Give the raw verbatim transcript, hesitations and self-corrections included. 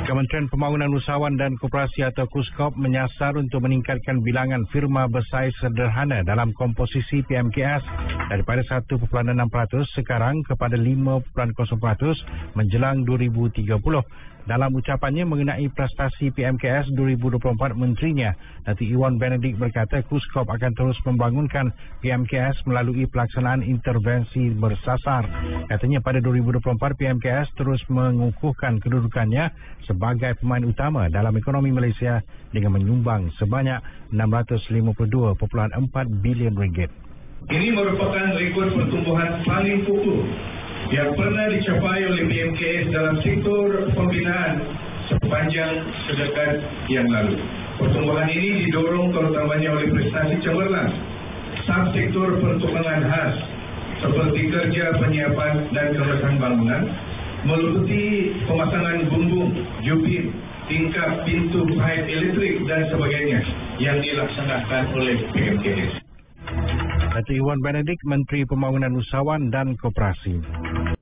Kementerian Pembangunan Usahawan dan Koperasi atau KUSKOP menyasar untuk meningkatkan bilangan firma bersaiz sederhana dalam komposisi P M K S daripada satu perpuluhan enam peratus sekarang kepada lima perpuluhan kosong peratus menjelang dua ribu tiga puluh. Dalam ucapannya mengenai prestasi P M K S dua ribu dua puluh empat, menterinya Datuk Ewan Benedict berkata KUSKOP akan terus membangunkan P M K S melalui pelaksanaan intervensi bersasar. Katanya pada dua ribu dua puluh empat P M K S terus mengukuhkan kedudukannya sebagai pemain utama dalam ekonomi Malaysia dengan menyumbang sebanyak enam ratus lima puluh dua perpuluhan empat bilion ringgit. Ini merupakan rekod pertumbuhan paling kukuh yang pernah dicapai oleh P M K S dalam sektor pembinaan sepanjang sedekat yang lalu. Pertumbuhan ini didorong terutamanya oleh prestasi cemerlang subsektor pertukangan khas seperti kerja penyiapan dan kebersihan bangunan, meliputi pemasangan bumbung, jubin, tingkap, pintu, pipe elektrik dan sebagainya yang dilaksanakan oleh P M K S. Datuk Ewan Benedict, Menteri Pembangunan Usahawan dan Koperasi.